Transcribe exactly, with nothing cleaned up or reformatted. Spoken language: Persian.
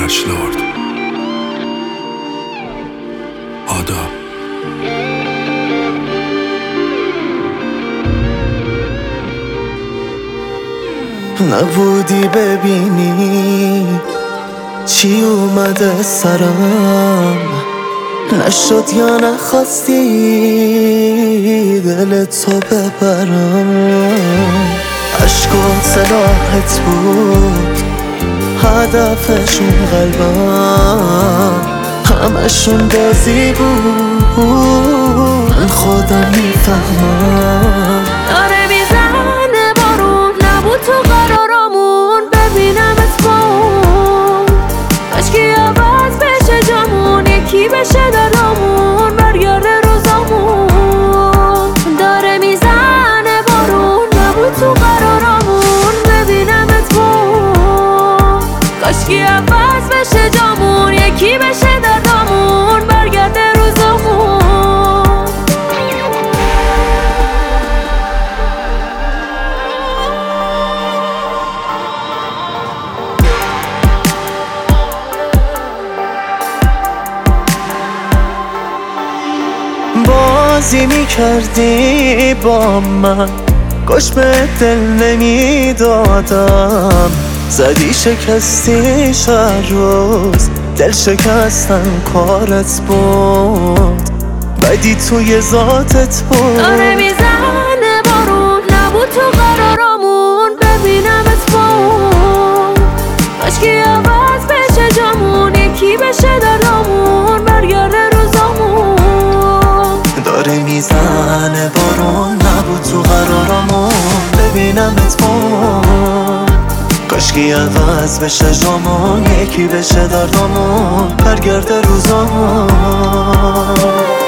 اشلارد. آداب. نبودی ببینی چی اومده سرم، نشد یا نخواستی دلتو ببرم. عشقات سلاحت بود، هدفشون قلبم، همشون بازی بود، من خودم میفهمم. داره میزنه بارون، نبود تو قرارمون، ببینمت با اون عشقی عوض بشه جامون، یکی بشه دردامون، برگرده روزامون. داره میزنه بارون، نبود تو قرارمون، ببینمت با اون عشقی عوض بشه جامون، یکی بشه دردامون، برگرده روزامون. بازی میکردی با من، گوش به دل نمیدادم، زدی شکستی شهر روز، دل شکستن کارت بود، بدی توی ذاتت بود. داره میزنه بارون، نبود تو قرارمون، ببینمت با اون عشقی عوض بشه جامون، یکی بشه دردامون، برگرده روزامون. داره میزنه بارون، نبود تو قرارمون، ببینمت با اون کاشکی عوض بشه جامون، یکی بشه دردامون، برگرده روزامون.